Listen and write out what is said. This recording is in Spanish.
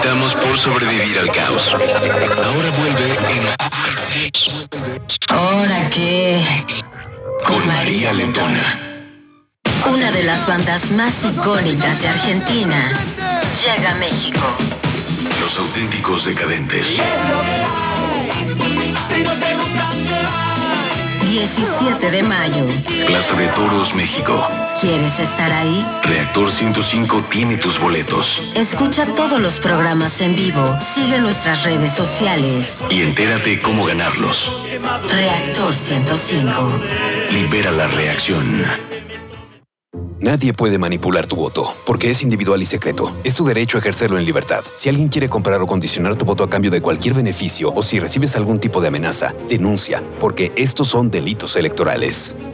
felicitamos por sobrevivir al caos. Ahora vuelve en... ¿Ahora qué? Con María Letona. Una de las bandas más icónicas de Argentina llega a México. Los Auténticos Decadentes. 17 de mayo. Plaza de Toros, México. ¿Quieres estar ahí? Reactor 105 tiene tus boletos. Escucha todos los programas en vivo, sigue nuestras redes sociales. Y entérate cómo ganarlos. Reactor 105. Libera la reacción. Nadie puede manipular tu voto, porque es individual y secreto. Es tu derecho a ejercerlo en libertad. Si alguien quiere comprar o condicionar tu voto a cambio de cualquier beneficio, o si recibes algún tipo de amenaza, denuncia, porque estos son delitos electorales.